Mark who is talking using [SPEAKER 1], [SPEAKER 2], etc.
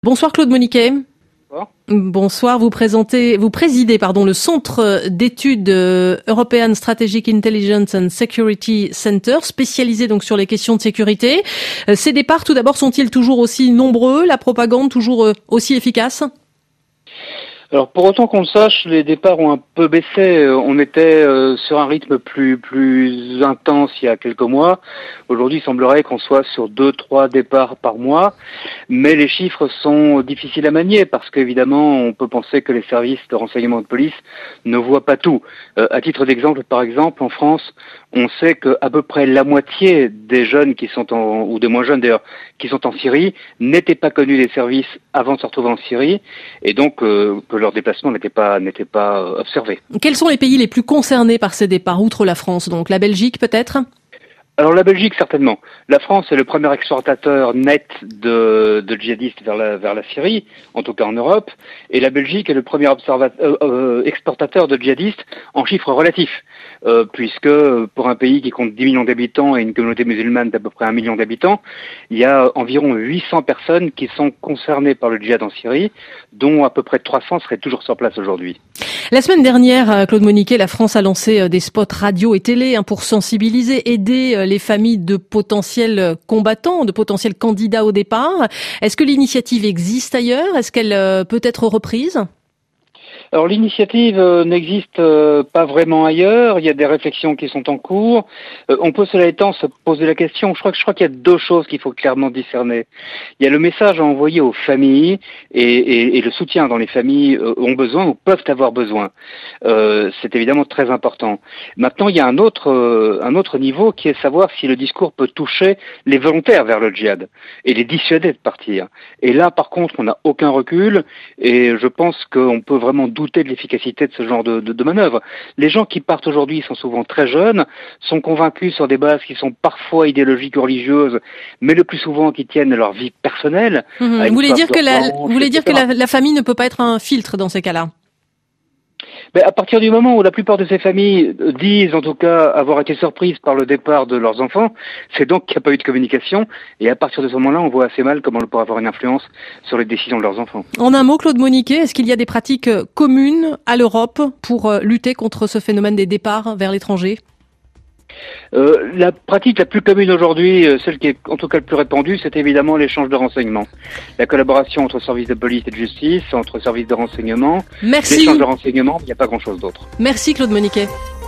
[SPEAKER 1] Bonsoir Claude Moniquet.
[SPEAKER 2] Bonsoir.
[SPEAKER 1] Bonsoir, vous présidez le Centre d'études European Strategic Intelligence and Security Center, spécialisé donc sur les questions de sécurité. Ces départs, tout d'abord, sont-ils toujours aussi nombreux, la propagande toujours aussi efficace ?
[SPEAKER 2] Alors pour autant qu'on le sache, les départs ont un peu baissé. On était sur un rythme plus intense il y a quelques mois. Aujourd'hui, il semblerait qu'on soit sur 2-3 départs par mois. Mais les chiffres sont difficiles à manier parce qu'évidemment, on peut penser que les services de renseignement de police ne voient pas tout. À titre d'exemple, par exemple, en France, on sait qu'à peu près la moitié des jeunes ou des moins jeunes d'ailleurs, qui sont en Syrie, n'étaient pas connus des services avant de se retrouver en Syrie, et donc que leur déplacement n'était pas observé.
[SPEAKER 1] Quels sont les pays les plus concernés par ces départs, outre la France, donc la Belgique peut-être ?
[SPEAKER 2] Alors la Belgique certainement. La France est le premier exportateur net de djihadistes vers la Syrie, en tout cas en Europe, et la Belgique est le premier exportateur de djihadistes en chiffres relatifs, puisque pour un pays qui compte 10 millions d'habitants et une communauté musulmane d'à peu près 1 million d'habitants, il y a environ 800 personnes qui sont concernées par le djihad en Syrie, dont à peu près 300 seraient toujours sur place aujourd'hui.
[SPEAKER 1] La semaine dernière, Claude Moniquet, la France a lancé des spots radio et télé pour sensibiliser, aider les familles de potentiels combattants, de potentiels candidats au départ. Est-ce que l'initiative existe ailleurs ? Est-ce qu'elle peut être reprise ?
[SPEAKER 2] Alors l'initiative n'existe pas vraiment ailleurs, il y a des réflexions qui sont en cours. On peut cela étant se poser la question, je crois qu'il y a deux choses qu'il faut clairement discerner. Il y a le message à envoyer aux familles et le soutien dont les familles ont besoin ou peuvent avoir besoin. C'est évidemment très important. Maintenant, il y a un autre niveau qui est savoir si le discours peut toucher les volontaires vers le djihad et les dissuader de partir. Et là, par contre, on n'a aucun recul et je pense qu'on peut vraiment douter de l'efficacité de ce genre de manœuvre. Les gens qui partent aujourd'hui sont souvent très jeunes, sont convaincus sur des bases qui sont parfois idéologiques ou religieuses, mais le plus souvent qui tiennent à leur vie personnelle.
[SPEAKER 1] Vous voulez dire que la famille ne peut pas être un filtre dans ces cas-là ?
[SPEAKER 2] Ben, à partir du moment où la plupart de ces familles disent, en tout cas, avoir été surprises par le départ de leurs enfants, c'est donc qu'il n'y a pas eu de communication. Et à partir de ce moment-là, on voit assez mal comment on pourrait avoir une influence sur les décisions de leurs enfants.
[SPEAKER 1] En un mot, Claude Moniquet, est-ce qu'il y a des pratiques communes à l'Europe pour lutter contre ce phénomène des départs vers l'étranger ?
[SPEAKER 2] La pratique la plus commune aujourd'hui, celle qui est en tout cas le plus répandue, c'est évidemment l'échange de renseignements. La collaboration entre services de police et de justice, entre services de renseignement.
[SPEAKER 1] Merci.
[SPEAKER 2] L'échange de renseignements, il n'y a pas grand-chose d'autre.
[SPEAKER 1] Merci Claude Moniquet.